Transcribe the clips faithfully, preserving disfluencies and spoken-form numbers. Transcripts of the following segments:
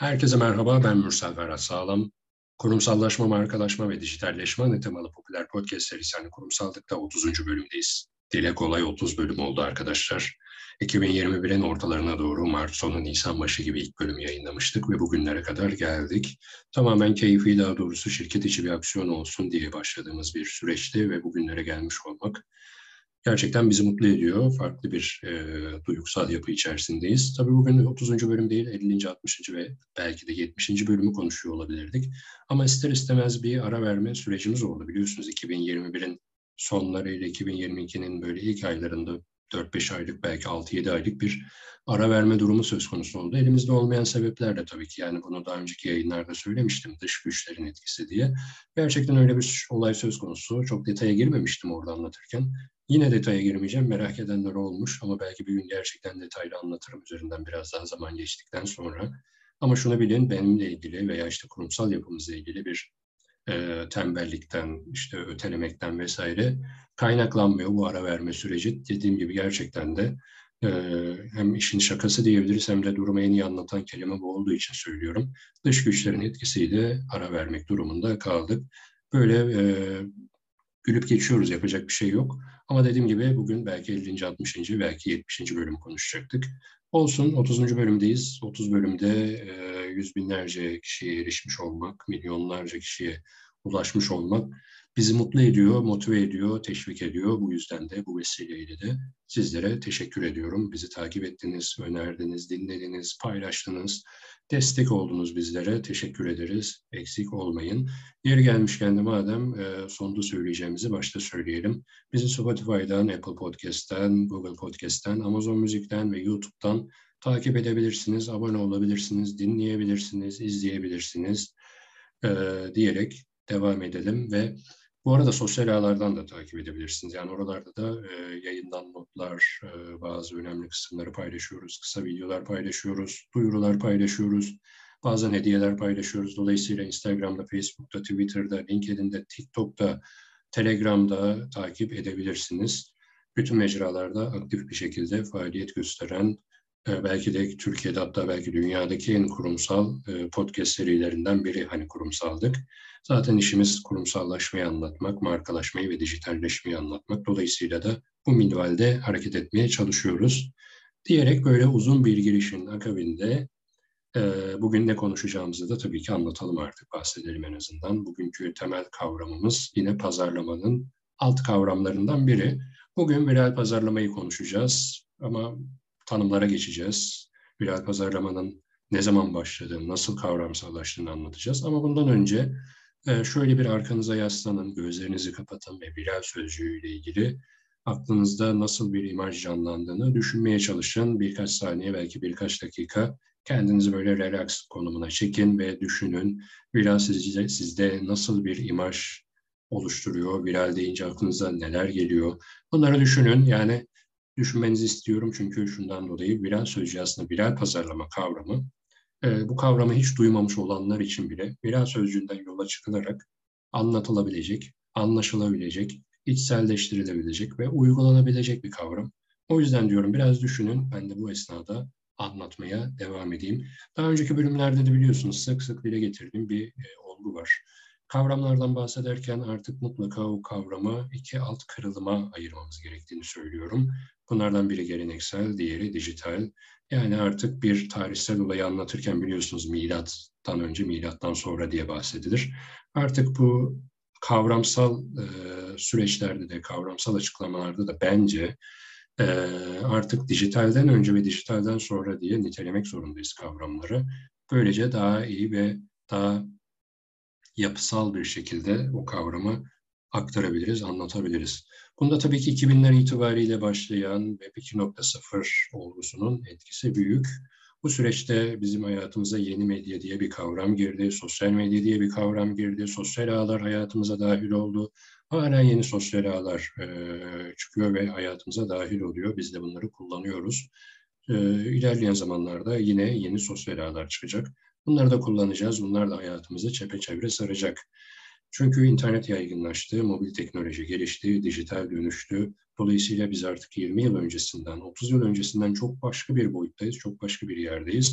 Herkese merhaba, ben Mürsel Ferhat Sağlam. Kurumsallaşma, markalaşma ve dijitalleşme ana temalı popüler podcast serisi yani Kurumsallık'ta otuzuncu bölümdeyiz. Dile kolay otuz bölüm oldu arkadaşlar. iki bin yirmi birin ortalarına doğru Mart sonu Nisan başı gibi ilk bölümü yayınlamıştık ve bugünlere kadar geldik. Tamamen keyfi, daha doğrusu şirket içi bir aksiyon olsun diye başladığımız bir süreçti ve bugünlere gelmiş olmak gerçekten bizi mutlu ediyor. Farklı bir e, duygusal yapı içerisindeyiz. Tabii bugün otuzuncu bölüm değil, ellinci. altmışıncı ve belki de yetmişinci bölümü konuşuyor olabilirdik. Ama ister istemez bir ara verme sürecimiz oldu. Biliyorsunuz iki bin yirmi birin sonlarıyla iki bin yirmi ikinin böyle ilk aylarında dört beş aylık belki altı yedi aylık bir ara verme durumu söz konusu oldu. Elimizde olmayan sebepler de tabii ki, yani bunu daha önceki yayınlarda söylemiştim, dış güçlerin etkisi diye. Gerçekten öyle bir olay söz konusu. Çok detaya girmemiştim orada anlatırken. Yine detaya girmeyeceğim. Merak edenler olmuş ama belki bir gün gerçekten detaylı anlatırım üzerinden biraz daha zaman geçtikten sonra. Ama şunu bilin, benimle ilgili veya işte kurumsal yapımızla ilgili bir e, tembellikten, işte ötelemekten vesaire kaynaklanmıyor bu ara verme süreci. Dediğim gibi gerçekten de e, hem işin şakası diyebiliriz hem de durumu en iyi anlatan kelime bu olduğu için söylüyorum. Dış güçlerin etkisiyle ara vermek durumunda kaldık. Böyle e, gülüp geçiyoruz, yapacak bir şey yok. Ama dediğim gibi bugün belki ellinci. altmışıncı. belki yetmişinci. bölümü konuşacaktık. Olsun, otuzuncu bölümdeyiz. otuz bölümde e, yüz binlerce kişiye erişmiş olmak, milyonlarca kişiye ulaşmış olmak bizi mutlu ediyor, motive ediyor, teşvik ediyor. Bu yüzden de bu vesileyle de sizlere teşekkür ediyorum. Bizi takip ettiniz, önerdiniz, dinlediniz, paylaştınız, destek oldunuz bizlere. Teşekkür ederiz. Eksik olmayın. Yeri gelmişken de madem e, sonda söyleyeceğimizi başta söyleyelim. Bizi Spotify'dan, Apple Podcast'ten, Google Podcast'ten, Amazon Müzik'ten ve YouTube'dan takip edebilirsiniz, abone olabilirsiniz, dinleyebilirsiniz, izleyebilirsiniz e, diyerek devam edelim ve bu arada sosyal ağlardan da takip edebilirsiniz. Yani oralarda da e, yayından notlar, e, bazı önemli kısımları paylaşıyoruz, kısa videolar paylaşıyoruz, duyurular paylaşıyoruz. Bazen hediyeler paylaşıyoruz. Dolayısıyla Instagram'da, Facebook'ta, Twitter'da, LinkedIn'de, TikTok'ta, Telegram'da takip edebilirsiniz. Bütün mecralarda aktif bir şekilde faaliyet gösteren, belki de Türkiye'de hatta belki dünyadaki en kurumsal podcast serilerinden biri, hani kurumsaldık. Zaten işimiz kurumsallaşmayı anlatmak, markalaşmayı ve dijitalleşmeyi anlatmak. Dolayısıyla da bu minvalde hareket etmeye çalışıyoruz. Diyerek böyle uzun bir girişin akabinde bugün ne konuşacağımızı da tabii ki anlatalım artık, bahsedelim en azından. Bugünkü temel kavramımız yine pazarlamanın alt kavramlarından biri. Bugün viral pazarlamayı konuşacağız ama tanımlara geçeceğiz. Viral pazarlamanın ne zaman başladığını, nasıl kavramsallaştığını anlatacağız. Ama bundan önce şöyle bir arkanıza yaslanın, gözlerinizi kapatın ve viral sözcüğüyle ilgili aklınızda nasıl bir imaj canlandığını düşünmeye çalışın. Birkaç saniye, belki birkaç dakika kendinizi böyle relax konumuna çekin ve düşünün. Viral sizde, sizde nasıl bir imaj oluşturuyor? Viral deyince aklınıza neler geliyor? Bunları düşünün. Yani düşünmenizi istiyorum çünkü şundan dolayı viral sözcüğü aslında viral pazarlama kavramı. E, bu kavramı hiç duymamış olanlar için bile viral sözcüğünden yola çıkılarak anlatılabilecek, anlaşılabilecek, içselleştirilebilecek ve uygulanabilecek bir kavram. O yüzden diyorum biraz düşünün, ben de bu esnada anlatmaya devam edeyim. Daha önceki bölümlerde de biliyorsunuz sık sık dile getirdiğim bir e, olgu var. Kavramlardan bahsederken artık mutlaka o kavramı iki alt kırılıma ayırmamız gerektiğini söylüyorum. Bunlardan biri geleneksel, diğeri dijital. Yani artık bir tarihsel olayı anlatırken biliyorsunuz milattan önce, milattan sonra diye bahsedilir. Artık bu kavramsal e, süreçlerde de, kavramsal açıklamalarda da bence e, artık dijitalden önce ve dijitalden sonra diye nitelemek zorundayız kavramları. Böylece daha iyi ve daha yapısal bir şekilde o kavramı aktarabiliriz, anlatabiliriz. Bunda tabii ki iki binler itibariyle başlayan Web iki nokta sıfır olgusunun etkisi büyük. Bu süreçte bizim hayatımıza yeni medya diye bir kavram girdi, sosyal medya diye bir kavram girdi, sosyal ağlar hayatımıza dahil oldu. Hala yeni sosyal ağlar e, çıkıyor ve hayatımıza dahil oluyor. Biz de bunları kullanıyoruz. E, ilerleyen zamanlarda yine yeni sosyal ağlar çıkacak. Bunları da kullanacağız. Bunlar da hayatımızı çepeçevre saracak. Çünkü internet yaygınlaştı, mobil teknoloji gelişti, dijital dönüştü. Dolayısıyla biz artık yirmi yıl öncesinden, otuz yıl öncesinden çok başka bir boyuttayız, çok başka bir yerdeyiz.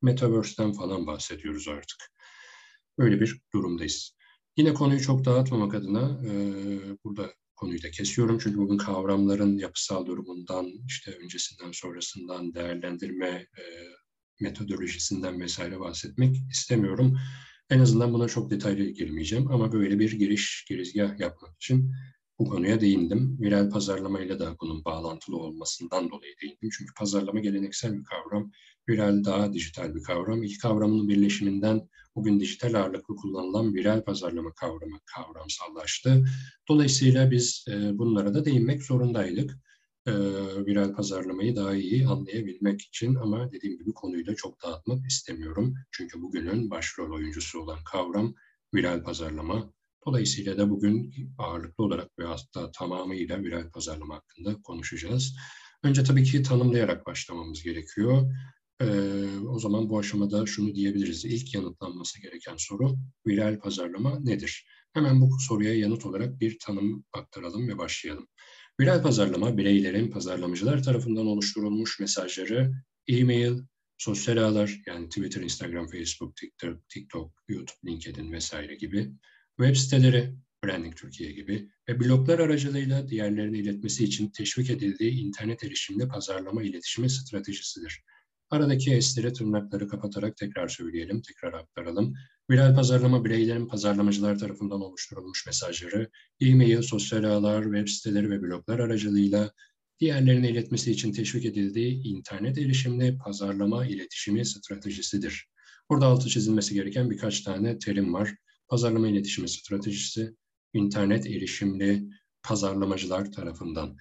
Metaverse'den falan bahsediyoruz artık. Böyle bir durumdayız. Yine konuyu çok dağıtmamak adına e, burada konuyu da kesiyorum. Çünkü bugün kavramların yapısal durumundan, işte öncesinden sonrasından değerlendirme e, metodolojisinden vesaire bahsetmek istemiyorum. En azından buna çok detaylı girmeyeceğim ama böyle bir giriş, girizgah yapmak için bu konuya değindim. Viral pazarlamayla da bunun bağlantılı olmasından dolayı değindim. Çünkü pazarlama geleneksel bir kavram, viral daha dijital bir kavram. İki kavramın birleşiminden bugün dijital ağırlıklı kullanılan viral pazarlama kavramı kavramsallaştı. Dolayısıyla biz e, bunlara da değinmek zorundaydık. E, viral pazarlamayı daha iyi anlayabilmek için ama dediğim gibi konuyu da çok dağıtmak istemiyorum. Çünkü bugünün başrol oyuncusu olan kavram viral pazarlama. Dolayısıyla da bugün ağırlıklı olarak ve hatta tamamıyla viral pazarlama hakkında konuşacağız. Önce tabii ki tanımlayarak başlamamız gerekiyor. Ee, o zaman bu aşamada şunu diyebiliriz. İlk yanıtlanması gereken soru viral pazarlama nedir? Hemen bu soruya yanıt olarak bir tanım aktaralım ve başlayalım. Viral pazarlama, bireylerin pazarlamacılar tarafından oluşturulmuş mesajları, e-mail, sosyal ağlar yani Twitter, Instagram, Facebook, TikTok, TikTok, YouTube, LinkedIn vesaire gibi, web siteleri, Branding Türkiye gibi ve bloglar aracılığıyla diğerlerine iletmesi için teşvik edildiği internet erişimli pazarlama iletişimi stratejisidir. Aradaki esleri, tırnakları kapatarak tekrar söyleyelim, tekrar aktaralım. Viral pazarlama, bireylerin pazarlamacılar tarafından oluşturulmuş mesajları, e-mail, sosyal ağlar, web siteleri ve bloglar aracılığıyla diğerlerine iletmesi için teşvik edildiği internet erişimli pazarlama iletişimi stratejisidir. Burada altı çizilmesi gereken birkaç tane terim var. Pazarlama iletişimi stratejisi, internet erişimli pazarlamacılar tarafından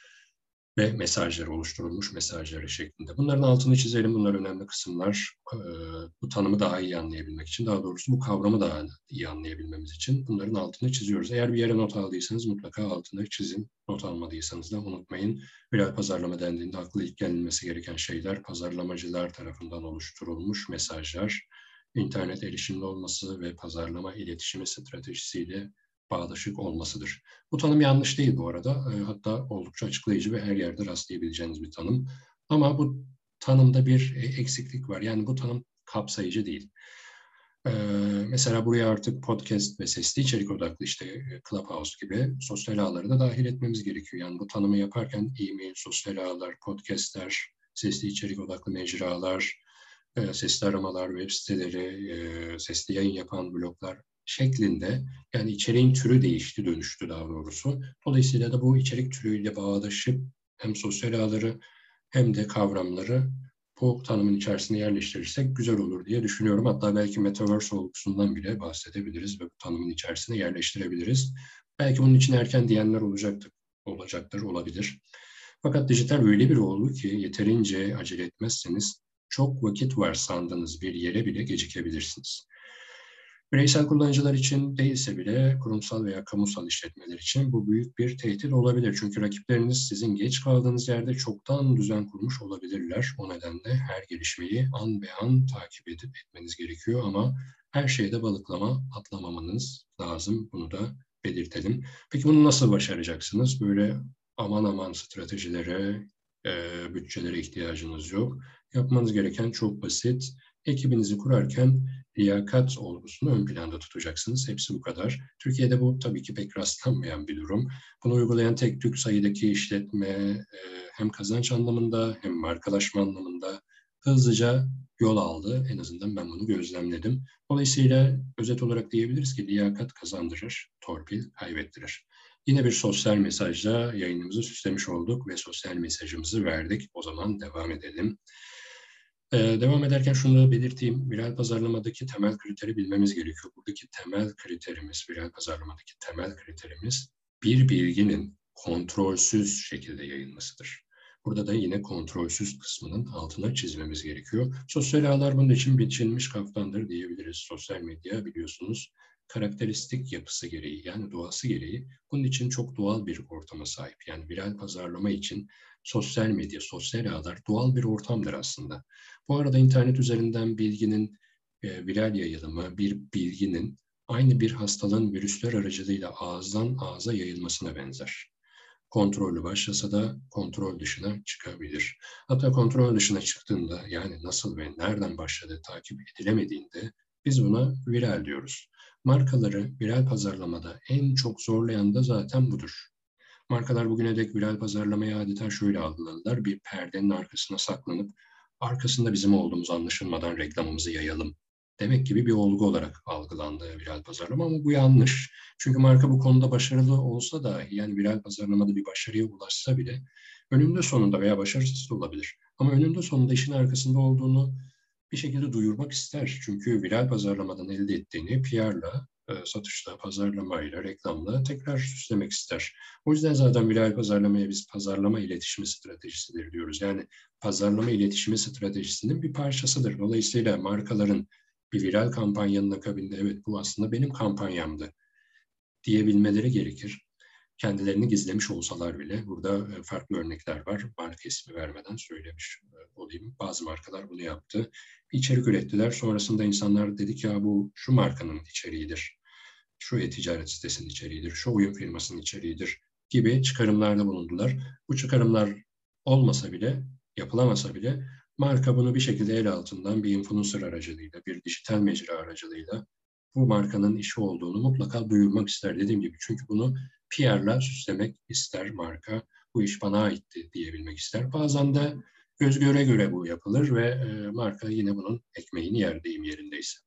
ve mesajları oluşturulmuş mesajları şeklinde. Bunların altını çizelim. Bunlar önemli kısımlar. Ee, bu tanımı daha iyi anlayabilmek için, daha doğrusu bu kavramı daha iyi anlayabilmemiz için bunların altını çiziyoruz. Eğer bir yere not aldıysanız mutlaka altını çizin. Not almadıysanız da unutmayın. Viral pazarlama dendiğinde akla ilk gelinmesi gereken şeyler pazarlamacılar tarafından oluşturulmuş mesajlar, internet erişimli olması ve pazarlama iletişimi stratejisiyle bağdaşık olmasıdır. Bu tanım yanlış değil bu arada. Hatta oldukça açıklayıcı ve her yerde rastlayabileceğiniz bir tanım. Ama bu tanımda bir eksiklik var. Yani bu tanım kapsayıcı değil. Ee, mesela buraya artık podcast ve sesli içerik odaklı işte Clubhouse gibi sosyal ağları da dahil etmemiz gerekiyor. Yani bu tanımı yaparken e-mail, sosyal ağlar, podcastler, sesli içerik odaklı mecralar, sesli aramalar, web siteleri, sesli yayın yapan bloglar şeklinde, yani içeriğin türü değişti, dönüştü daha doğrusu. Dolayısıyla da bu içerik türüyle bağdaşıp hem sosyal ağları hem de kavramları bu tanımın içerisine yerleştirirsek güzel olur diye düşünüyorum. Hatta belki Metaverse olgusundan bile bahsedebiliriz ve bu tanımın içerisine yerleştirebiliriz. Belki bunun için erken diyenler olacaktır, olacaktır, olabilir. Fakat dijital öyle bir olgu ki yeterince acele etmezseniz çok vakit var sandığınız bir yere bile gecikebilirsiniz. Bireysel kullanıcılar için değilse bile kurumsal veya kamusal işletmeler için bu büyük bir tehdit olabilir. Çünkü rakipleriniz sizin geç kaldığınız yerde çoktan düzen kurmuş olabilirler. O nedenle her gelişmeyi an be an takip edip etmeniz gerekiyor ama her şeyde balıklama atlamamanız lazım. Bunu da belirtelim. Peki bunu nasıl başaracaksınız? Böyle aman aman stratejilere, e, bütçelere ihtiyacınız yok. Yapmanız gereken çok basit. Ekibinizi kurarken liyakat olgusunu ön planda tutacaksınız. Hepsi bu kadar. Türkiye'de bu tabii ki pek rastlanmayan bir durum. Bunu uygulayan tek tük sayıdaki işletme e, hem kazanç anlamında hem markalaşma anlamında hızlıca yol aldı. En azından ben bunu gözlemledim. Dolayısıyla özet olarak diyebiliriz ki liyakat kazandırır, torpil kaybettirir. Yine bir sosyal mesajla yayınımızı süslemiş olduk ve sosyal mesajımızı verdik. O zaman devam edelim. Ee, devam ederken şunu belirteyim. Viral pazarlamadaki temel kriteri bilmemiz gerekiyor. Buradaki temel kriterimiz, viral pazarlamadaki temel kriterimiz bir bilginin kontrolsüz şekilde yayılmasıdır. Burada da yine kontrolsüz kısmının altına çizmemiz gerekiyor. Sosyal ağlar bunun için biçilmiş kaftandır diyebiliriz. Sosyal medya biliyorsunuz karakteristik yapısı gereği yani doğası gereği bunun için çok doğal bir ortama sahip. Yani viral pazarlama için sosyal medya, sosyal ağlar doğal bir ortamdır aslında. Bu arada internet üzerinden bilginin e, viral yayılımı, bir bilginin aynı bir hastalığın virüsler aracılığıyla ağızdan ağza yayılmasına benzer. kontrollü başlasa da kontrol dışına çıkabilir. Hatta kontrol dışına çıktığında, yani nasıl ve nereden başladığı takip edilemediğinde biz buna viral diyoruz. Markaları viral pazarlamada en çok zorlayan da zaten budur. Markalar bugüne dek viral pazarlamayı adeta şöyle algıladılar: bir perdenin arkasına saklanıp arkasında bizim olduğumuz anlaşılmadan reklamımızı yayalım demek gibi bir olgu olarak algılandı viral pazarlama, ama bu yanlış. Çünkü marka bu konuda başarılı olsa dahi, yani viral pazarlamada bir başarıya ulaşsa bile önünde sonunda veya başarısız da olabilir. Ama önünde sonunda işin arkasında olduğunu bir şekilde duyurmak ister. Çünkü viral pazarlamadan elde ettiğini P R'la, e, satışla, pazarlamayla, reklamla tekrar süslemek ister. O yüzden zaten viral pazarlamaya biz pazarlama iletişimi stratejisidir diyoruz. Yani pazarlama iletişimi stratejisinin bir parçasıdır. Dolayısıyla markaların bir viral kampanyanın akabinde evet bu aslında benim kampanyamdı diyebilmeleri gerekir. Kendilerini gizlemiş olsalar bile. Burada farklı örnekler var. Marka ismi vermeden söylemiş olayım. Bazı markalar bunu yaptı. Bir içerik ürettiler. Sonrasında insanlar dedi ki ya bu şu markanın içeriğidir. Şu e-ticaret sitesinin içeriğidir. Şu oyun firmasının içeriğidir gibi çıkarımlarda bulundular. Bu çıkarımlar olmasa bile, yapılamasa bile marka bunu bir şekilde el altından bir influencer aracılığıyla, bir dijital mecra aracılığıyla bu markanın işi olduğunu mutlaka duyurmak ister. Dediğim gibi, çünkü bunu P R'la süslemek ister marka. Bu iş bana aitti diyebilmek ister. Bazen de göz göre göre bu yapılır ve e, marka yine bunun ekmeğini yer deyim yerindeyse.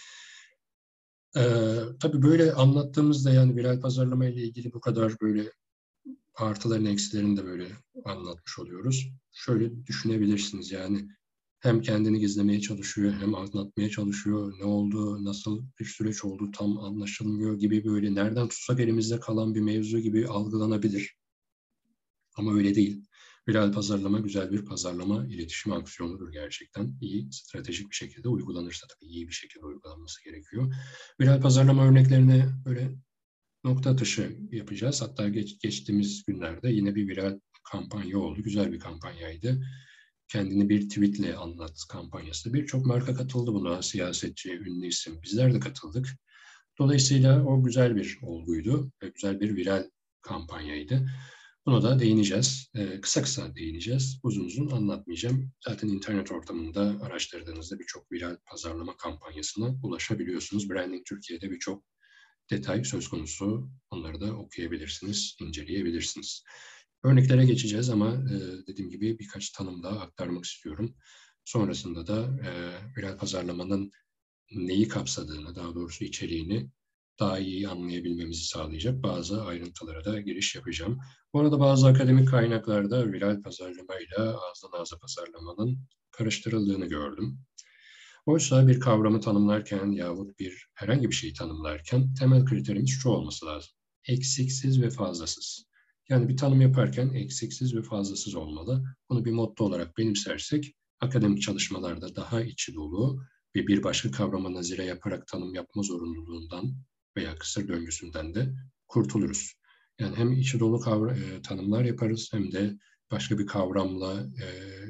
Ee, tabii böyle anlattığımızda, yani viral pazarlama ile ilgili bu kadar böyle artılarını eksilerini de böyle anlatmış oluyoruz. Şöyle düşünebilirsiniz, yani hem kendini gizlemeye çalışıyor hem anlatmaya çalışıyor. Ne oldu, nasıl bir süreç oldu tam anlaşılmıyor gibi, böyle nereden tutsak elimizde kalan bir mevzu gibi algılanabilir. Ama öyle değil. Viral pazarlama güzel bir pazarlama iletişim aksiyonudur gerçekten. İyi, stratejik bir şekilde uygulanırsa tabii iyi bir şekilde uygulanması gerekiyor. Viral pazarlama örneklerini böyle nokta atışı yapacağız. Hatta geç, geçtiğimiz günlerde yine bir viral kampanya oldu. Güzel bir kampanyaydı. Kendini bir tweetle anlat kampanyası. Birçok marka katıldı buna. Siyasetçi, ünlü isim. Bizler de katıldık. Dolayısıyla o güzel bir olguydu ve güzel bir viral kampanyaydı. Buna da değineceğiz. Ee, kısa kısa değineceğiz. Uzun uzun anlatmayacağım. Zaten internet ortamında araştırdığınızda birçok viral pazarlama kampanyasına ulaşabiliyorsunuz. Branding Türkiye'de birçok detay söz konusu. Onları da okuyabilirsiniz, inceleyebilirsiniz. Örneklere geçeceğiz ama e, dediğim gibi birkaç tanım daha aktarmak istiyorum. Sonrasında da e, viral pazarlamanın neyi kapsadığını, daha doğrusu içeriğini daha iyi anlayabilmemizi sağlayacak bazı ayrıntılara da giriş yapacağım. Bu arada bazı akademik kaynaklarda viral pazarlamayla ağızdan ağza pazarlamanın karıştırıldığını gördüm. Oysa bir kavramı tanımlarken yahut bir herhangi bir şeyi tanımlarken temel kriterimiz şu olması lazım: eksiksiz ve fazlasız. Yani bir tanım yaparken eksiksiz ve fazlasız olmalı. Bunu bir motto olarak benimsersek akademik çalışmalarda daha içi dolu ve bir başka kavrama nazire yaparak tanım yapma zorunluluğundan veya kısır döngüsünden de kurtuluruz. Yani hem içi dolu kavra, e, tanımlar yaparız hem de başka bir kavramla e,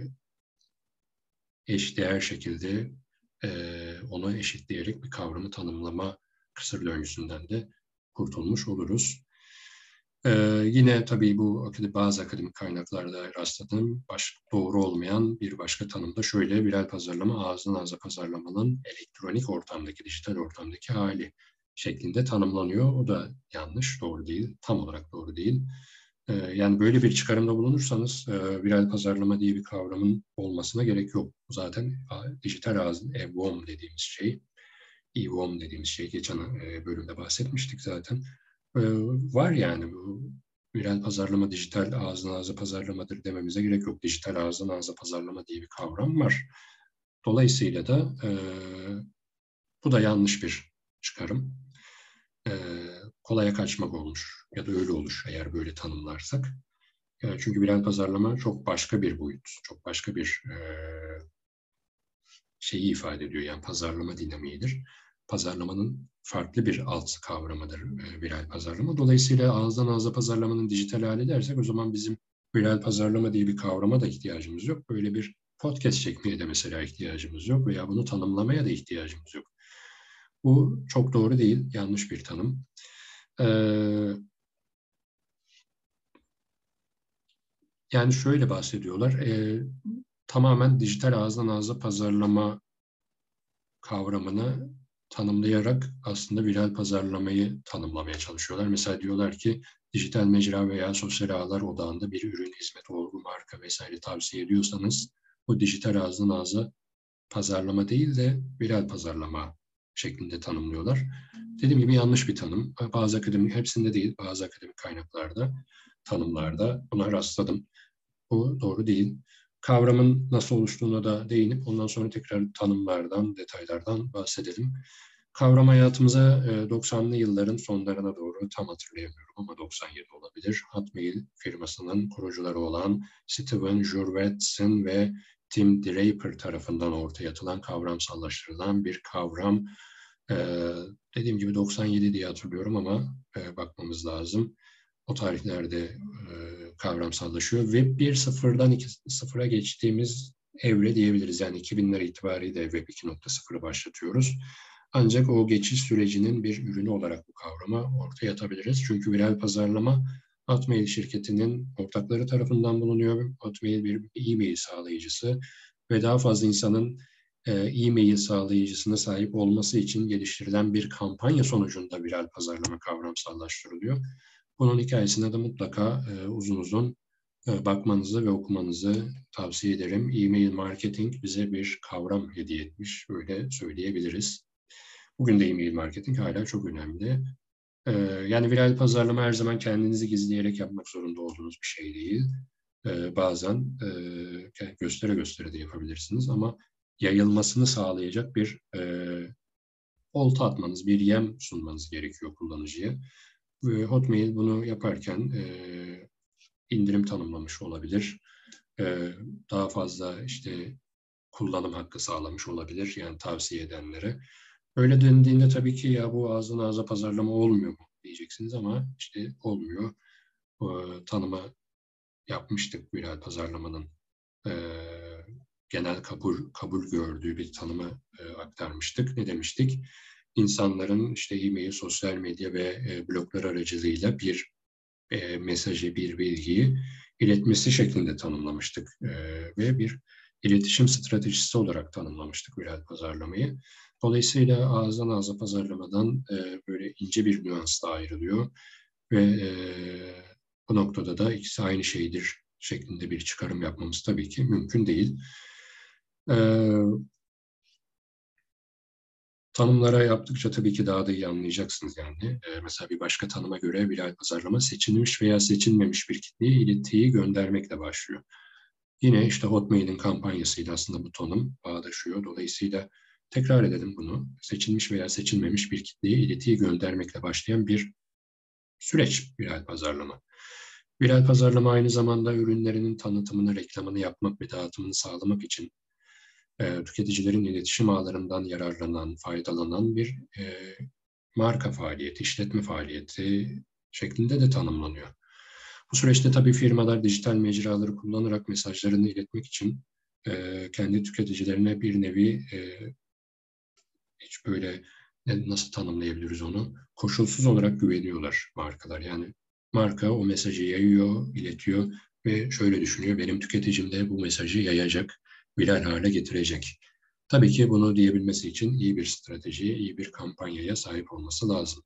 eşdeğer şekilde e, ona eşitleyerek bir kavramı tanımlama kısır döngüsünden de kurtulmuş oluruz. Ee, yine tabii bu bazı akademik kaynaklarda rastladığım baş, doğru olmayan bir başka tanım da şöyle: viral pazarlama ağızdan ağza pazarlamanın elektronik ortamdaki, dijital ortamdaki hali şeklinde tanımlanıyor. O da yanlış, doğru değil, tam olarak doğru değil. Ee, yani böyle bir çıkarımda bulunursanız e, viral pazarlama diye bir kavramın olmasına gerek yok. Zaten a, dijital ağız, E V O M dediğimiz şey, E V O M dediğimiz şey geçen e, bölümde bahsetmiştik zaten. E, var yani bu viral pazarlama dijital ağızdan ağza pazarlamadır dememize gerek yok. Dijital ağızdan ağza pazarlama diye bir kavram var. Dolayısıyla da e, bu da yanlış bir çıkarım. E, kolaya kaçmak olmuş ya da öyle olur eğer böyle tanımlarsak. E, çünkü viral pazarlama çok başka bir boyut, çok başka bir e, şeyi ifade ediyor. Yani pazarlama dinamiğidir. Pazarlamanın farklı bir alt kavramıdır e, viral pazarlama. Dolayısıyla ağızdan ağza pazarlamanın dijital hali dersek o zaman bizim viral pazarlama diye bir kavrama da ihtiyacımız yok. Böyle bir podcast çekmeye de mesela ihtiyacımız yok veya bunu tanımlamaya da ihtiyacımız yok. Bu çok doğru değil, yanlış bir tanım. Ee, Yani şöyle bahsediyorlar, e, tamamen dijital ağızdan ağza pazarlama kavramını tanımlayarak aslında viral pazarlamayı tanımlamaya çalışıyorlar. Mesela diyorlar ki dijital mecra veya sosyal ağlar odağında bir ürün, hizmet, olgu, marka vesaire tavsiye ediyorsanız bu dijital ağızdan ağza pazarlama değil de viral pazarlama şeklinde tanımlıyorlar. Dediğim gibi yanlış bir tanım. Bazı akademik, hepsinde değil, bazı akademik kaynaklarda, tanımlarda buna rastladım. Bu doğru değil. Kavramın nasıl oluştuğuna da değinip ondan sonra tekrar tanımlardan, detaylardan bahsedelim. Kavram hayatımıza doksanlı yılların sonlarına doğru, tam hatırlayamıyorum ama doksan yedi olabilir, Hotmail firmasının kurucuları olan Steven Jurvetson ve Tim Draper tarafından ortaya atılan, kavramsallaştırılan bir kavram. Ee, dediğim gibi doksan yedi diye hatırlıyorum ama e, bakmamız lazım. O tarihlerde e, kavramsallaşıyor. Web bir nokta sıfırdan iki nokta sıfıra geçtiğimiz evre diyebiliriz. Yani iki binler itibariyle Web iki nokta sıfırı başlatıyoruz. Ancak o geçiş sürecinin bir ürünü olarak bu kavramı ortaya atabiliriz. Çünkü viral pazarlama Hotmail şirketinin ortakları tarafından bulunuyor. Hotmail bir e-mail sağlayıcısı ve daha fazla insanın e-mail sağlayıcısına sahip olması için geliştirilen bir kampanya sonucunda viral pazarlama kavramsallaştırılıyor. Bunun hikayesine de mutlaka e, uzun uzun e, bakmanızı ve okumanızı tavsiye ederim. E-mail marketing bize bir kavram hediye etmiş, öyle söyleyebiliriz. Bugün de e-mail marketing hala çok önemli. E, yani viral pazarlama her zaman kendinizi gizleyerek yapmak zorunda olduğunuz bir şey değil. E, bazen e, göstere göstere de yapabilirsiniz ama yayılmasını sağlayacak bir e, olta atmanız, bir yem sunmanız gerekiyor kullanıcıya. Hotmail bunu yaparken e, indirim tanımlamış olabilir. E, daha fazla işte kullanım hakkı sağlamış olabilir, yani tavsiye edenlere. Öyle dendiğinde tabii ki ya bu ağızdan ağza pazarlama olmuyor mu diyeceksiniz ama işte olmuyor. E, tanıma yapmıştık viral pazarlamanın e, genel kabul kabul gördüğü bir tanımı e, aktarmıştık. Ne demiştik? İnsanların işte e-mail, sosyal medya ve e, bloglar aracılığıyla bir e, mesajı, bir bilgiyi iletmesi şeklinde tanımlamıştık. E, ve bir iletişim stratejisi olarak tanımlamıştık viral pazarlamayı. Dolayısıyla ağızdan ağza pazarlamadan e, böyle ince bir nüans da ayrılıyor ve e, bu noktada da ikisi aynı şeydir şeklinde bir çıkarım yapmamız tabii ki mümkün değil. E, Tanımlara yaptıkça tabii ki daha da iyi anlayacaksınız yani. Ee, mesela bir başka tanıma göre viral pazarlama seçilmiş veya seçilmemiş bir kitleye iletiyi göndermekle başlıyor. Yine işte Hotmail'in kampanyasıyla aslında bu tanım bağdaşıyor. Dolayısıyla tekrar edelim bunu. Seçilmiş veya seçilmemiş bir kitleye iletiyi göndermekle başlayan bir süreç viral pazarlama. Viral pazarlama aynı zamanda ürünlerinin tanıtımını, reklamını yapmak ve dağıtımını sağlamak için e, tüketicilerin iletişim ağlarından yararlanan, faydalanan bir e, marka faaliyeti, işletme faaliyeti şeklinde de tanımlanıyor. Bu süreçte tabii firmalar dijital mecraları kullanarak mesajlarını iletmek için e, kendi tüketicilerine bir nevi e, hiç böyle nasıl tanımlayabiliriz onu? Koşulsuz olarak güveniyorlar markalar. Yani marka o mesajı yayıyor, iletiyor ve şöyle düşünüyor, benim tüketicim de bu mesajı yayacak, viral hale getirecek. Tabii ki bunu diyebilmesi için iyi bir stratejiye, iyi bir kampanyaya sahip olması lazım.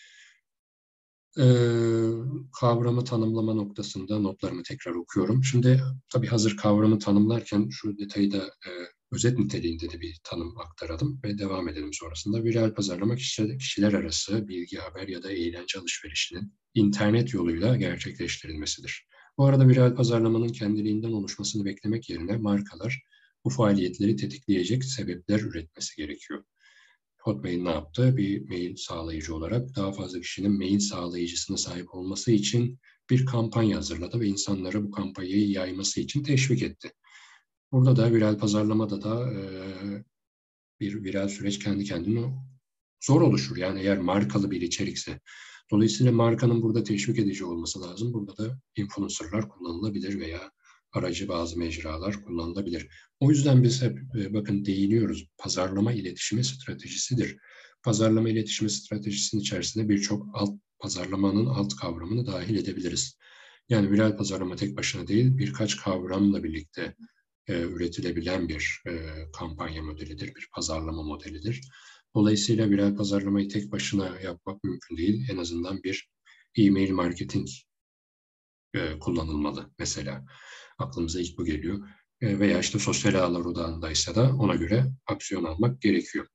Ee, kavramı tanımlama noktasında notlarımı tekrar okuyorum. Şimdi tabii hazır kavramı tanımlarken şu detayı da e, özet niteliğinde de bir tanım aktaralım ve devam edelim sonrasında. Viral pazarlama kişiler, kişiler arası bilgi, haber ya da eğlence alışverişinin internet yoluyla gerçekleştirilmesidir. Bu arada viral pazarlamanın kendiliğinden oluşmasını beklemek yerine markalar bu faaliyetleri tetikleyecek sebepler üretmesi gerekiyor. Hotmail ne yaptı? Bir mail sağlayıcı olarak daha fazla kişinin mail sağlayıcısına sahip olması için bir kampanya hazırladı ve insanları bu kampanyayı yayması için teşvik etti. Burada da viral pazarlamada da e, bir viral süreç kendi kendine zor oluşur. Yani eğer markalı bir içerikse. Dolayısıyla markanın burada teşvik edici olması lazım. Burada da influencerlar kullanılabilir veya aracı bazı mecralar kullanılabilir. O yüzden biz hep e, bakın değiniyoruz. Pazarlama iletişimi stratejisidir. Pazarlama iletişimi stratejisinin içerisinde birçok alt pazarlamanın alt kavramını dahil edebiliriz. Yani viral pazarlama tek başına değil, birkaç kavramla birlikte e, üretilebilen bir e, kampanya modelidir, bir pazarlama modelidir. Dolayısıyla viral pazarlamayı tek başına yapmak mümkün değil. En azından bir e-mail marketing e, kullanılmalı mesela. Aklımıza ilk bu geliyor. E, veya işte sosyal ağlar odağındaysa da ona göre aksiyon almak gerekiyor.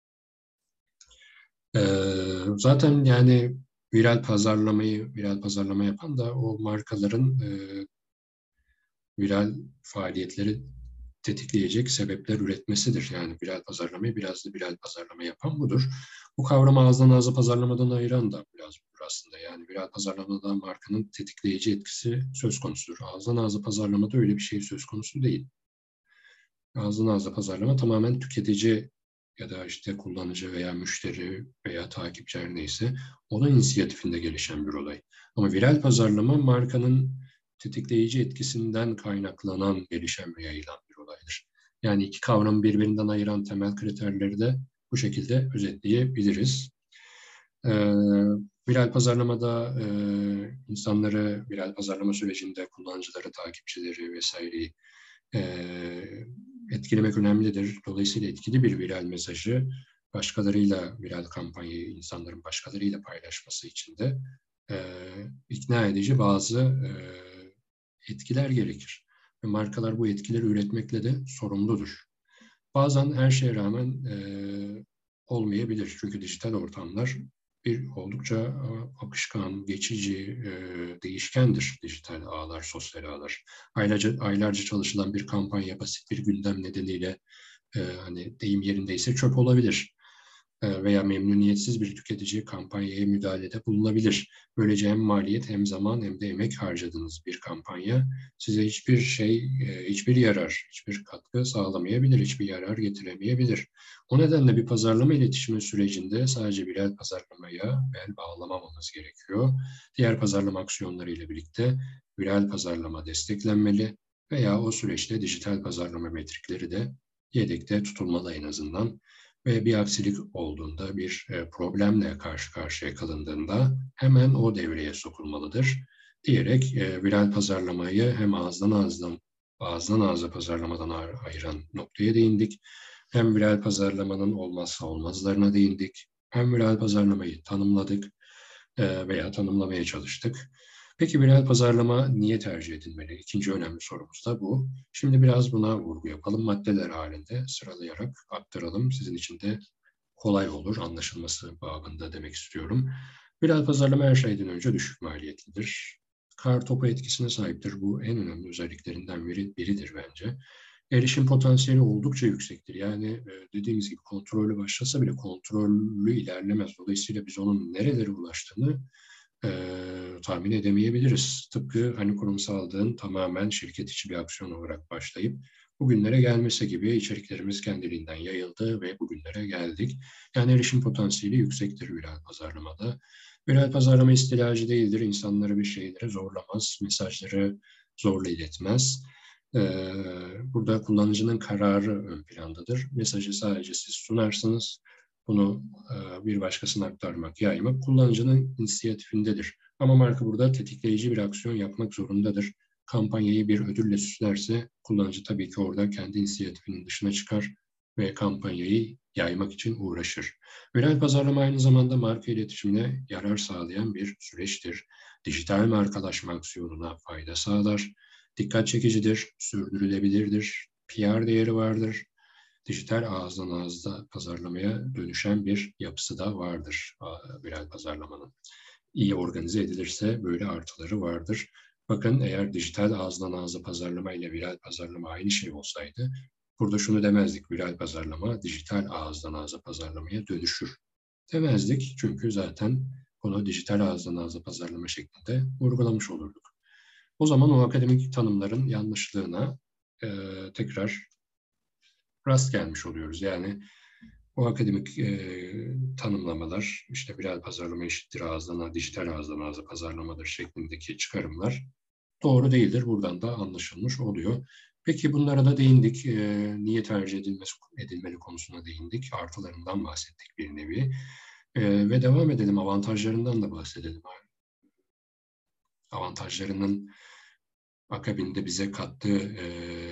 E, zaten yani viral pazarlamayı, viral pazarlama yapan da o markaların e, viral faaliyetleri tetikleyecek sebepler üretmesidir. Yani viral pazarlamayı biraz da viral pazarlama yapan budur. Bu kavramı ağızdan ağza pazarlamadan ayıran da biraz budur aslında. Yani viral pazarlamada markanın tetikleyici etkisi söz konusudur. Ağızdan ağza pazarlamada öyle bir şey söz konusu değil. Ağızdan ağza pazarlama tamamen tüketici ya da işte kullanıcı veya müşteri veya takipçi her neyse onun inisiyatifinde gelişen bir olay. Ama viral pazarlama markanın tetikleyici etkisinden kaynaklanan, gelişen ve yayılan bir olaydır. Yani iki kavramı birbirinden ayıran temel kriterleri de bu şekilde özetleyebiliriz. Ee, viral pazarlamada e, insanları viral pazarlama sürecinde kullanıcıları, takipçileri vesaireyi e, etkilemek önemlidir. Dolayısıyla etkili bir viral mesajı başkalarıyla viral kampanyayı insanların başkalarıyla paylaşması için de e, ikna edici bazı e, etkiler gerekir. Ve markalar bu etkileri üretmekle de sorumludur. Bazen her şeye rağmen e, olmayabilir. Çünkü dijital ortamlar bir oldukça akışkan, geçici, e, değişkendir dijital ağlar, sosyal ağlar. Aylarca, aylarca çalışılan bir kampanya basit bir gündem nedeniyle e, hani deyim yerindeyse çöp olabilir. E, veya memnuniyetsiz bir tüketici kampanyaya müdahalede bulunabilir. Böylece hem maliyet hem zaman hem de emek harcadığınız bir kampanya size hiçbir şey, e, hiçbir yarar, hiçbir katkı sağlamayabilir, hiçbir yarar getiremeyebilir. O nedenle bir pazarlama iletişimi sürecinde sadece birer pazarlamaya bel bağlamamamız gerekiyor. Diğer pazarlama aksiyonları ile birlikte viral pazarlama desteklenmeli veya o süreçte dijital pazarlama metrikleri de yedekte tutulmalı en azından. Ve bir aksilik olduğunda, bir problemle karşı karşıya kalındığında hemen o devreye sokulmalıdır diyerek e, viral pazarlamayı hem ağızdan ağızdan, ağızdan ağza pazarlamadan ayıran noktaya değindik. Hem viral pazarlamanın olmazsa olmazlarına değindik. Hem viral pazarlamayı tanımladık e, veya tanımlamaya çalıştık. Peki viral pazarlama niye tercih edilmeli? İkinci önemli sorumuz da bu. Şimdi biraz buna vurgu yapalım. Maddeler halinde sıralayarak aktaralım. Sizin için de kolay olur anlaşılması babında demek istiyorum. Viral pazarlama her şeyden önce düşük maliyetlidir. Kar topu etkisine sahiptir. Bu en önemli özelliklerinden biri, biridir bence. Erişim potansiyeli oldukça yüksektir. Yani e, dediğimiz gibi kontrollü başlasa bile kontrollü ilerlemez. Dolayısıyla biz onun nerelere ulaştığını e, tahmin edemeyebiliriz. Tıpkı hani kurumsallığın tamamen şirket içi bir aksiyon olarak başlayıp bugünlere gelmesi gibi içeriklerimiz kendiliğinden yayıldı ve bugünlere geldik. Yani erişim potansiyeli yüksektir viral pazarlamada. Viral pazarlama istilacı değildir. İnsanları bir şeylere zorlamaz, mesajları zorla iletmez. Ee, burada kullanıcının kararı ön plandadır. Mesajı sadece siz sunarsınız. Bunu e, bir başkasına aktarmak, yaymak kullanıcının inisiyatifindedir. Ama marka burada tetikleyici bir aksiyon yapmak zorundadır. Kampanyayı bir ödülle süslerse kullanıcı tabii ki orada kendi inisiyatifinin dışına çıkar ve kampanyayı yaymak için uğraşır. Viral pazarlama aynı zamanda marka iletişimine yarar sağlayan bir süreçtir. Dijital markalaşma aksiyonuna fayda sağlar. Dikkat çekicidir, sürdürülebilirdir, P R değeri vardır. Dijital ağızdan ağızda pazarlamaya dönüşen bir yapısı da vardır viral pazarlamanın. İyi organize edilirse böyle artıları vardır. Bakın eğer dijital ağızdan ağza pazarlama ile viral pazarlama aynı şey olsaydı, burada şunu demezdik, viral pazarlama dijital ağızdan ağza pazarlamaya dönüşür demezdik. Çünkü zaten bunu dijital ağızdan ağza pazarlama şeklinde vurgulamış olurduk. O zaman o akademik tanımların yanlışlığına e, tekrar rast gelmiş oluyoruz. Yani o akademik e, tanımlamalar, işte viral pazarlama eşittir ağızdan, dijital ağızdan ağza pazarlamadır şeklindeki çıkarımlar doğru değildir. Buradan da anlaşılmış oluyor. Peki bunlara da değindik. E, niye tercih edilmesi, edilmeli konusuna değindik. Artılarından bahsettik bir nevi. E, ve devam edelim. Avantajlarından da bahsedelim. avantajlarının akabinde bize kattığı e,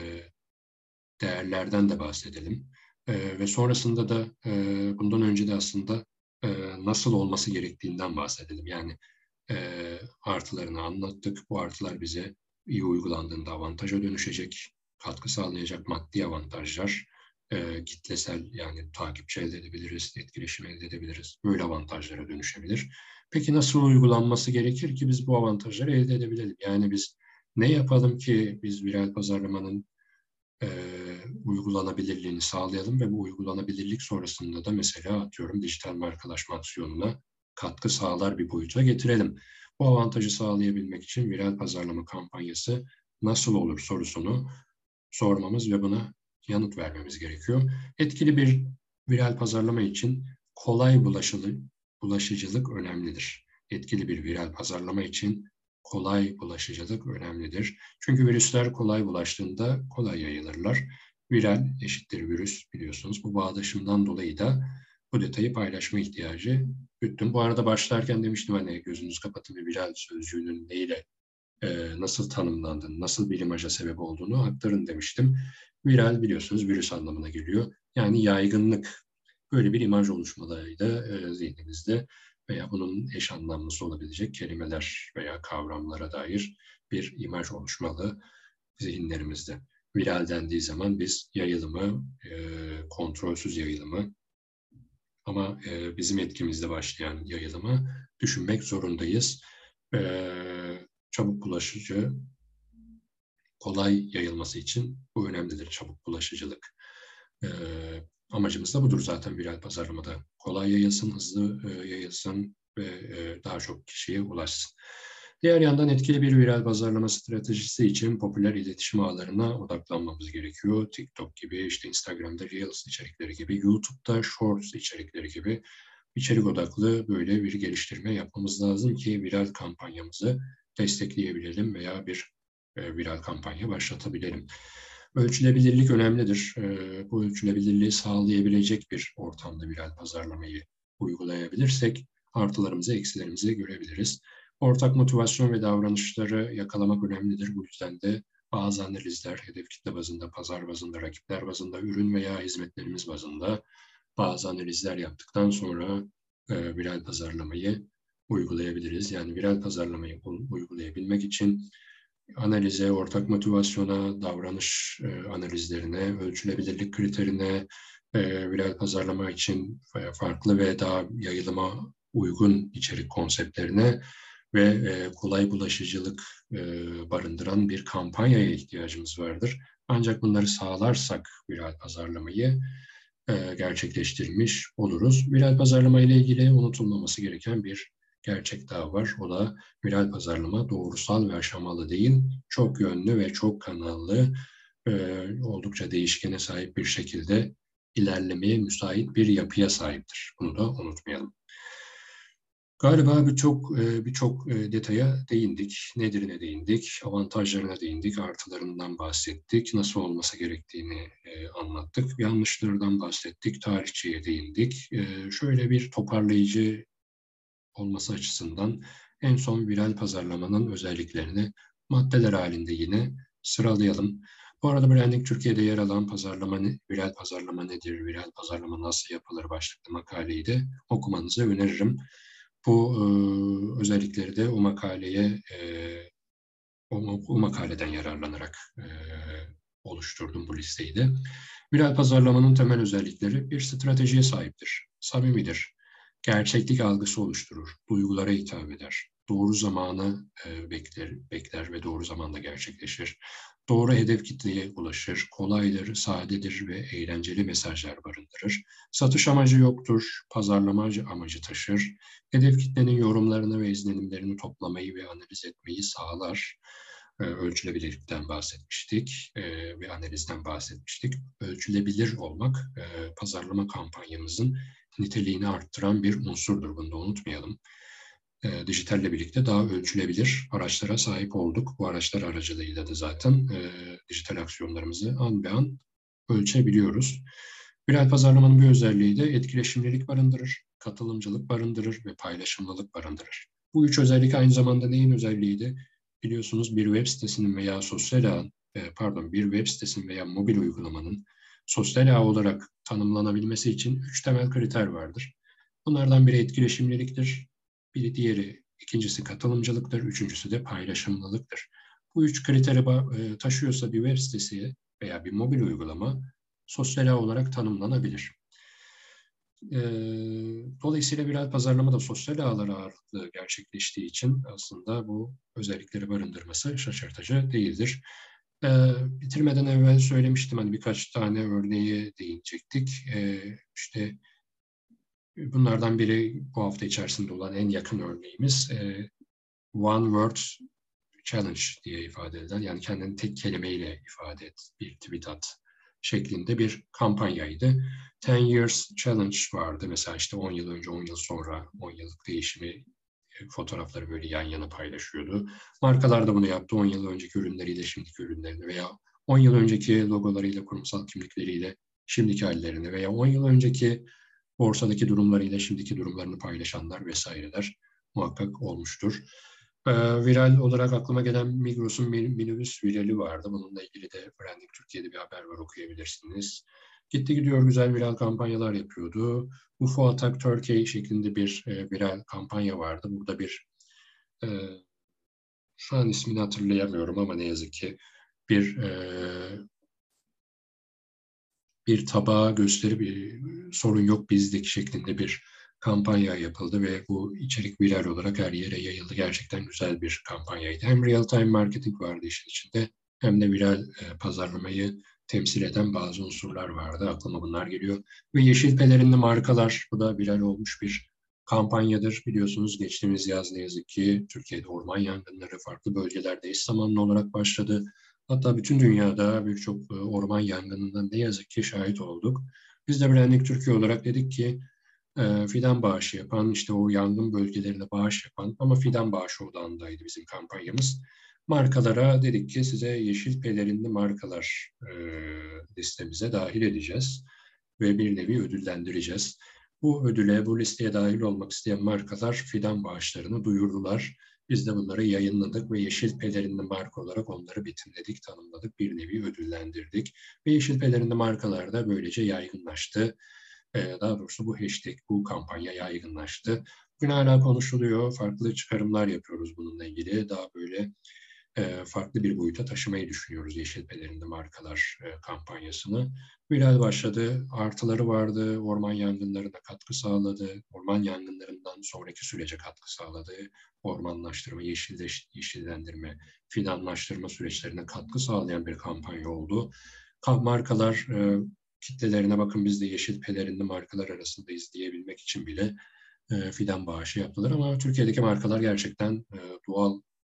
değerlerden de bahsedelim. E, ve sonrasında da e, bundan önce de aslında e, nasıl olması gerektiğinden bahsedelim. Yani e, artılarını anlattık. Bu artılar bize iyi uygulandığında avantaja dönüşecek, katkı sağlayacak maddi avantajlar, e, kitlesel yani takipçi elde edebiliriz, etkileşim elde edebiliriz. Böyle avantajlara dönüşebilir. Peki nasıl uygulanması gerekir ki biz bu avantajları elde edebilelim? Yani biz ne yapalım ki biz viral pazarlamanın e, uygulanabilirliğini sağlayalım ve bu uygulanabilirlik sonrasında da mesela atıyorum dijital markalaşma aksiyonuna katkı sağlar bir boyuta getirelim. Bu avantajı sağlayabilmek için viral pazarlama kampanyası nasıl olur sorusunu sormamız ve buna yanıt vermemiz gerekiyor. Etkili bir viral pazarlama için kolay bulaşılı, bulaşıcılık önemlidir. Etkili bir viral pazarlama için kolay bulaşıcılık önemlidir. Çünkü virüsler kolay bulaştığında kolay yayılırlar. Viral eşittir virüs biliyorsunuz. Bu bağdaşımdan dolayı da bu detayı paylaşma ihtiyacı güttüm. Bu arada başlarken demiştim hani gözünüzü kapatın ve viral sözcüğünün neyle e, nasıl tanımlandığını, nasıl bir imaja sebep olduğunu aktarın demiştim. Viral biliyorsunuz virüs anlamına geliyor. Yani yaygınlık. Böyle bir imaj oluşmalarıydı e, zihnimizde veya bunun eş anlamlısı olabilecek kelimeler veya kavramlara dair bir imaj oluşmalı zihinlerimizde. Viral dendiği zaman biz yayılımı, e, kontrolsüz yayılımı ama e, bizim etkimizde başlayan yayılımı düşünmek zorundayız. E, çabuk bulaşıcı, kolay yayılması için bu önemlidir, çabuk bulaşıcılık. E, amacımız da budur zaten viral pazarlamada. Kolay yayılsın, hızlı e, yayılsın ve e, daha çok kişiye ulaşsın. Diğer yandan etkili bir viral pazarlama stratejisi için popüler iletişim ağlarına odaklanmamız gerekiyor. TikTok gibi, işte Instagram'da Reels içerikleri gibi, YouTube'da Shorts içerikleri gibi içerik odaklı böyle bir geliştirme yapmamız lazım ki viral kampanyamızı destekleyebilelim veya bir e, viral kampanya başlatabilelim. Ölçülebilirlik önemlidir. E, bu ölçülebilirliği sağlayabilecek bir ortamda viral pazarlamayı uygulayabilirsek artılarımızı, eksilerimizi görebiliriz. Ortak motivasyon ve davranışları yakalamak önemlidir. Bu yüzden de bazı analizler, hedef kitle bazında, pazar bazında, rakipler bazında, ürün veya hizmetlerimiz bazında bazı analizler yaptıktan sonra e, viral pazarlamayı uygulayabiliriz. Yani viral pazarlamayı uygulayabilmek için analize, ortak motivasyona, davranış e, analizlerine, ölçülebilirlik kriterine, e, viral pazarlama için farklı ve daha yayılıma uygun içerik konseptlerine ve e, kolay bulaşıcılık e, barındıran bir kampanyaya ihtiyacımız vardır. Ancak bunları sağlarsak viral pazarlamayı e, gerçekleştirmiş oluruz. Viral pazarlama ile ilgili unutulmaması gereken bir gerçek daha var. O da viral pazarlama doğrusal ve aşamalı değil, çok yönlü ve çok kanallı, e, oldukça değişkene sahip bir şekilde ilerlemeye müsait bir yapıya sahiptir. Bunu da unutmayalım. Galiba birçok birçok detaya değindik. Nedirine değindik, avantajlarına değindik, artılarından bahsettik, nasıl olması gerektiğini anlattık, yanlışlardan bahsettik, tarihçeye değindik. Şöyle bir toparlayıcı olması açısından en son viral pazarlamanın özelliklerini maddeler halinde yine sıralayalım. Bu arada Branding Türkiye'de yer alan pazarlama, viral pazarlama nedir, viral pazarlama nasıl yapılır başlıklı makaleyi de okumanızı öneririm. Bu e, özellikleri de o makaleye e, o, o makaleden yararlanarak e, oluşturdum bu listeyi de. Viral pazarlamanın temel özellikleri bir stratejiye sahiptir, samimidir, gerçeklik algısı oluşturur, duygulara hitap eder, doğru zamanı e, bekler, bekler ve doğru zamanda gerçekleşir. Doğru hedef kitleye ulaşır, kolaydır, sadedir ve eğlenceli mesajlar barındırır. Satış amacı yoktur, pazarlama amacı taşır. Hedef kitlenin yorumlarını ve izlenimlerini toplamayı ve analiz etmeyi sağlar. Ee, ölçülebilirlikten bahsetmiştik e, ve analizden bahsetmiştik. Ölçülebilir olmak e, pazarlama kampanyamızın niteliğini arttıran bir unsurdur. Bunu da unutmayalım. E, dijitalle birlikte daha ölçülebilir araçlara sahip olduk. Bu araçlar aracılığıyla da zaten e, dijital aksiyonlarımızı an be an ölçebiliyoruz. Viral pazarlamanın bir özelliği de etkileşimlilik barındırır, katılımcılık barındırır ve paylaşımlılık barındırır. Bu üç özellik aynı zamanda neyin özelliğiydi? biliyorsunuz bir web sitesinin veya sosyal ağın, pardon bir web sitesinin veya mobil uygulamanın sosyal ağ olarak tanımlanabilmesi için üç temel kriter vardır. Bunlardan biri etkileşimliliktir, biri diğeri, ikincisi katılımcılıktır, üçüncüsü de paylaşımlılıktır. Bu üç kriteri taşıyorsa bir web sitesi veya bir mobil uygulama sosyal ağ olarak tanımlanabilir. Dolayısıyla viral pazarlama da sosyal ağlara ağırlıklı gerçekleştiği için aslında bu özellikleri barındırması şaşırtıcı değildir. Bitirmeden evvel söylemiştim, hani birkaç tane örneğe değinecektik. İşte bunlardan biri bu hafta içerisinde olan en yakın örneğimiz One Word Challenge diye ifade edilen, yani kendini tek kelimeyle ifade et, bir tweet at şeklinde bir kampanyaydı. Ten Years Challenge vardı. Mesela işte on yıl önce, on yıl sonra, on yıllık değişimi fotoğrafları böyle yan yana paylaşıyordu. Markalar da bunu yaptı. on yıl önceki ürünleriyle şimdiki ürünlerini veya on yıl önceki logolarıyla, kurumsal kimlikleriyle şimdiki hallerini veya on yıl önceki borsadaki durumlarıyla şimdiki durumlarını paylaşanlar vesaireler muhakkak olmuştur. Ee, viral olarak aklıma gelen Migros'un minibüs virali vardı. Bununla ilgili de Branding Türkiye'de bir haber var, okuyabilirsiniz. Gitti gidiyor güzel viral kampanyalar yapıyordu. U F O Attack Turkey şeklinde bir e, viral kampanya vardı. Burada bir, e, şu an ismini hatırlayamıyorum ama ne yazık ki bir e, bir tabağı gösterip bir sorun yok bizdeki şeklinde bir kampanya yapıldı ve bu içerik viral olarak her yere yayıldı. Gerçekten güzel bir kampanyaydı. Hem real time marketing vardı işin içinde hem de viral e, pazarlamayı temsil eden bazı unsurlar vardı. Aklıma bunlar geliyor. Ve yeşil pelerinli markalar, bu da viral olmuş bir kampanyadır. Biliyorsunuz geçtiğimiz yaz ne yazık ki Türkiye'de orman yangınları farklı bölgelerde eş zamanlı olarak başladı. Hatta bütün dünyada birçok orman yangınından ne yazık ki şahit olduk. Biz de Branding Türkiye olarak dedik ki fidan bağışı yapan, işte o yangın bölgelerine bağış yapan ama fidan bağışı odağındaydı bizim kampanyamız. Markalara dedik ki size yeşil pelerinli markalar listemize dahil edeceğiz ve bir nevi ödüllendireceğiz. Bu ödüle, bu listeye dahil olmak isteyen markalar fidan bağışlarını duyurdular. Biz de bunları yayınladık ve yeşil pelerinli marka olarak onları betimledik, tanımladık, bir nevi ödüllendirdik. Ve yeşil pelerinli markalar da böylece yaygınlaştı. Daha doğrusu bu hashtag, bu kampanya yaygınlaştı. Bugün hala konuşuluyor, farklı çıkarımlar yapıyoruz bununla ilgili. Daha böyle farklı bir boyuta taşımayı düşünüyoruz yeşil pelerinli markalar kampanyasını. Viral başladı, artıları vardı, orman yangınlarına katkı sağladı, orman yangınlarından sonraki sürece katkı sağladı, ormanlaştırma, yeşilleş, yeşillendirme, fidanlaştırma süreçlerine katkı sağlayan bir kampanya oldu. Markalar kitlelerine bakın biz de yeşil pelerinli markalar arasındayız diyebilmek için bile fidan bağışı yaptılar ama Türkiye'deki markalar gerçekten doğal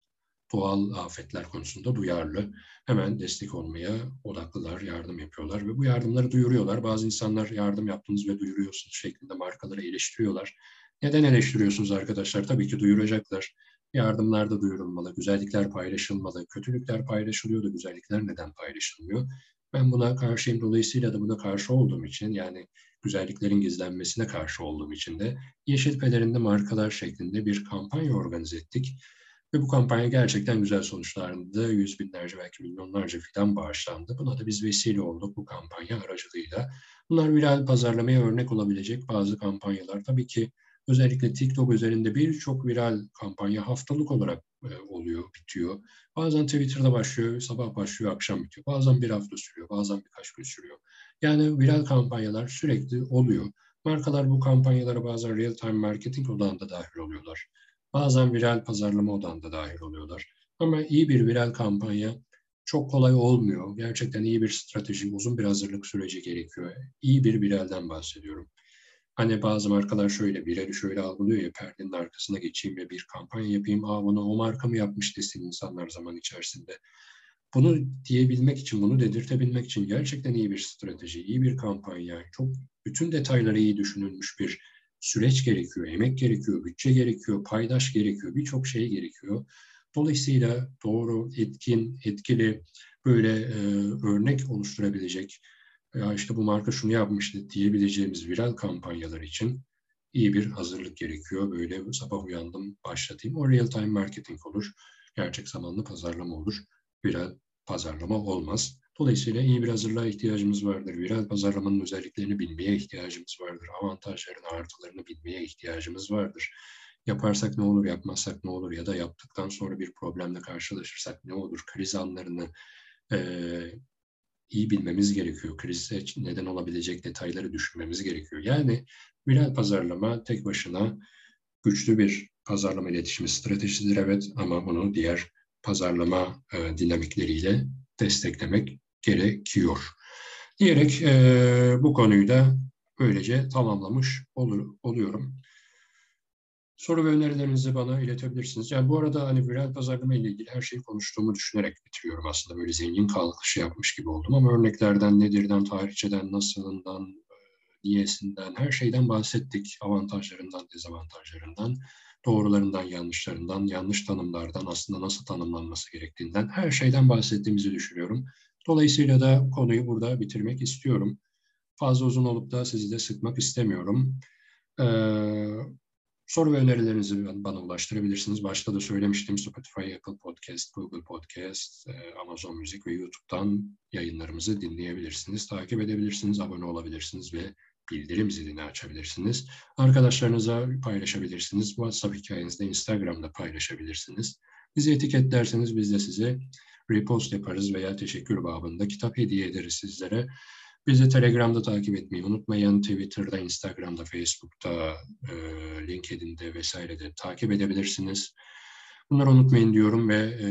doğal afetler konusunda duyarlı. Hemen destek olmaya odaklılar, yardım yapıyorlar ve bu yardımları duyuruyorlar. Bazı insanlar yardım yaptınız ve duyuruyorsunuz şeklinde markaları eleştiriyorlar. Neden eleştiriyorsunuz arkadaşlar? Tabii ki duyuracaklar. Yardımlar da duyurulmalı, güzellikler paylaşılmalı. Kötülükler paylaşılıyor da güzellikler neden paylaşılmıyor? Ben buna karşıyım. Dolayısıyla da buna karşı olduğum için, yani güzelliklerin gizlenmesine karşı olduğum için de yeşil pelerinli markalar şeklinde bir kampanya organize ettik. Ve bu kampanya gerçekten güzel sonuçlandı. Yüz binlerce belki milyonlarca fidan bağışlandı. Buna da biz vesile olduk bu kampanya aracılığıyla. Bunlar viral pazarlamaya örnek olabilecek bazı kampanyalar. Tabii ki özellikle TikTok üzerinde birçok viral kampanya haftalık olarak e, oluyor, bitiyor. Bazen Twitter'da başlıyor, sabah başlıyor, akşam bitiyor. Bazen bir hafta sürüyor, bazen birkaç gün sürüyor. Yani viral kampanyalar sürekli oluyor. Markalar bu kampanyalara bazen real time marketing odağında dahil oluyorlar. Bazen viral pazarlama odağında dahil oluyorlar. Ama iyi bir viral kampanya çok kolay olmuyor. Gerçekten iyi bir strateji, uzun bir hazırlık süreci gerekiyor. İyi bir viralden bahsediyorum. Hani bazı markalar şöyle, virali şöyle algılıyor ya, perdenin arkasına geçeyim ve bir kampanya yapayım. Aa, bunu o marka mı yapmış desin insanlar zaman içerisinde. Bunu diyebilmek için, bunu dedirtebilmek için gerçekten iyi bir strateji, iyi bir kampanya, çok bütün detayları iyi düşünülmüş bir süreç gerekiyor, emek gerekiyor, bütçe gerekiyor, paydaş gerekiyor, birçok şey gerekiyor. Dolayısıyla doğru, etkin, etkili böyle e, örnek oluşturabilecek, ya işte bu marka şunu yapmıştı diyebileceğimiz viral kampanyalar için iyi bir hazırlık gerekiyor. Böyle sabah uyandım, başlatayım. O real time marketing olur. gerçek zamanlı pazarlama olur. Viral pazarlama olmaz. Dolayısıyla iyi bir hazırlığa ihtiyacımız vardır. Viral pazarlamanın özelliklerini bilmeye ihtiyacımız vardır. Avantajlarını, artılarını bilmeye ihtiyacımız vardır. Yaparsak ne olur, yapmazsak ne olur ya da yaptıktan sonra bir problemle karşılaşırsak ne olur? Kriz anlarını e, iyi bilmemiz gerekiyor. Krize neden olabilecek detayları düşünmemiz gerekiyor. Yani viral pazarlama tek başına güçlü bir pazarlama iletişimi stratejisidir, evet, ama bunu diğer pazarlama e, dinamikleriyle desteklemek gerekiyor. Diyerek e, bu konuyu da böylece tamamlamış olur, oluyorum. Soru ve önerilerinizi bana iletebilirsiniz. Yani bu arada hani viral pazarlama ile ilgili her şeyi konuştuğumu düşünerek bitiriyorum aslında. Böyle zengin kalkışı yapmış gibi oldum ama örneklerden, nedirden, tarihçeden, nasılından, niyesinden, her şeyden bahsettik. Avantajlarından, dezavantajlarından, doğrularından, yanlışlarından, yanlış tanımlardan, aslında nasıl tanımlanması gerektiğinden, her şeyden bahsettiğimizi düşünüyorum. Dolayısıyla da konuyu burada bitirmek istiyorum. Fazla uzun olup da sizi de sıkmak istemiyorum. Ee, Soru ve önerilerinizi bana ulaştırabilirsiniz. Başta da söylemiştim, Spotify, Apple Podcast, Google Podcast, Amazon Müzik ve YouTube'dan yayınlarımızı dinleyebilirsiniz. Takip edebilirsiniz, abone olabilirsiniz ve bildirim zilini açabilirsiniz. Arkadaşlarınıza paylaşabilirsiniz. WhatsApp hikayenizde, Instagram'da paylaşabilirsiniz. Bizi etiketlerseniz biz de size repost yaparız veya teşekkür babında kitap hediye ederiz sizlere. Bizi Telegram'da takip etmeyi unutmayın. Twitter'da, Instagram'da, Facebook'ta, e, LinkedIn'de vesairede takip edebilirsiniz. Bunları unutmayın diyorum ve e,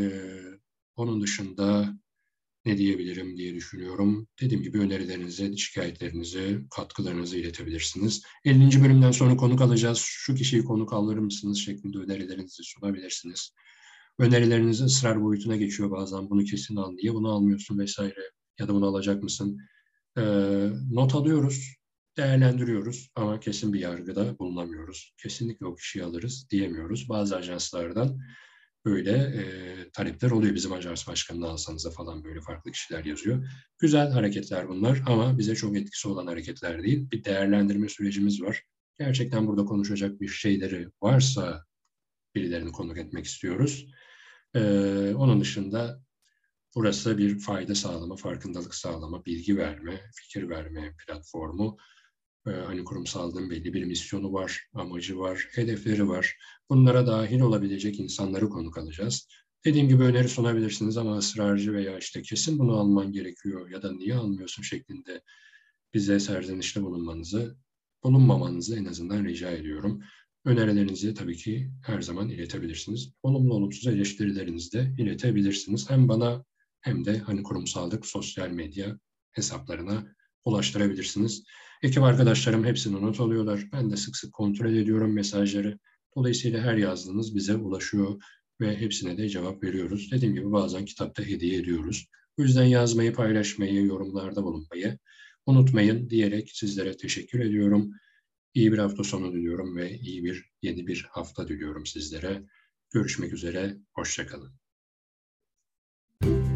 onun dışında ne diyebilirim diye düşünüyorum. Dediğim gibi önerilerinizi, şikayetlerinizi, katkılarınızı iletebilirsiniz. ellinci bölümden sonra konuk alacağız. Şu kişiyi konuk alır mısınız şeklinde önerilerinizi sunabilirsiniz. Önerileriniz ısrar boyutuna geçiyor bazen. Bunu kesin al diye, bunu almıyorsun vesaire ya da bunu alacak mısın? E, not alıyoruz, değerlendiriyoruz ama kesin bir yargıda bulunamıyoruz. Kesinlikle o kişiyi alırız diyemiyoruz. Bazı ajanslardan böyle e, talepler oluyor. Bizim ajans başkanını alsanıza falan böyle farklı kişiler yazıyor. Güzel hareketler bunlar ama bize çok etkisi olan hareketler değil. Bir değerlendirme sürecimiz var. Gerçekten burada konuşacak bir şeyleri varsa birilerini konuk etmek istiyoruz. E, onun dışında burası bir fayda sağlama, farkındalık sağlama, bilgi verme, fikir verme platformu. Ee, hani kurumsallığın belli bir misyonu var, amacı var, hedefleri var. Bunlara dahil olabilecek insanları konuk alacağız. Dediğim gibi öneri sunabilirsiniz ama ısrarcı veya işte kesin bunu alman gerekiyor ya da niye almıyorsun şeklinde bize serzenişte bulunmanızı, bulunmamanızı en azından rica ediyorum. Önerilerinizi tabii ki her zaman iletebilirsiniz. Olumlu olumsuz eleştirilerinizi de iletebilirsiniz. Hem bana hem de hani kurumsallık sosyal medya hesaplarına ulaştırabilirsiniz. Ekip arkadaşlarım hepsini not alıyorlar. Ben de sık sık kontrol ediyorum mesajları. Dolayısıyla her yazdığınız bize ulaşıyor ve hepsine de cevap veriyoruz. Dediğim gibi bazen kitapta hediye ediyoruz. O yüzden yazmayı, paylaşmayı, yorumlarda bulunmayı unutmayın diyerek sizlere teşekkür ediyorum. İyi bir hafta sonu diliyorum ve iyi bir yeni bir hafta diliyorum sizlere. Görüşmek üzere, hoşça kalın.